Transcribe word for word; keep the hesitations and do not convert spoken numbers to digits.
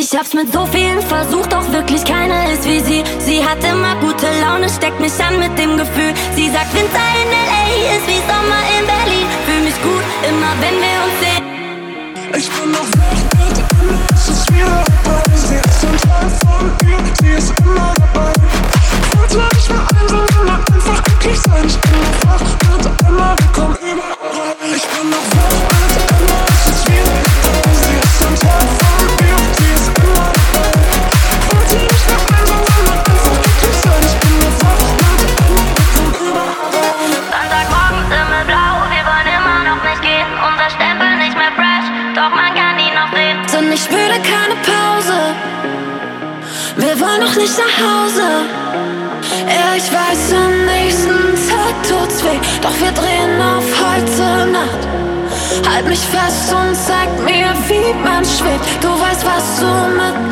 Ich hab's mit so vielen versucht, doch wirklich keiner ist wie sie. Sie hat immer gute Laune, steckt mich an mit dem Gefühl. Sie sagt, Winter in L A ist wie Sommer in Berlin. Fühl mich gut, immer wenn wir uns sehen. Ich bin noch wach mit Anna, es ist wieder dabei. Sie ist ein Teil von mir, sie ist immer dabei. Wollte nicht mehr einsam, sondern einfach glücklich sein. Ich bin noch wach mit Anna, wir kommen überall. Ich bin noch wach mit Anna, es ist wieder dabei. Sie ist ein Teil von mir, sie ist immer dabei. Wollte nicht mehr einsam, sondern einfach glücklich sein. Ich bin noch wach mit Anna, wir kommen überall. Sonntagmorgens Himmelblau, wir wollen immer noch nicht gehen. Unser Stempel nicht mehr fresh, doch man kann ihn noch sehen. Denn ich würde keine Pause, wir wollen noch nicht nach Hause. Ja, ich weiß, am nächsten Tag tut's weh, doch wir drehen auf heute Nacht. Halt mich fest und zeig mir, wie man schwebt. Du weißt, was du mit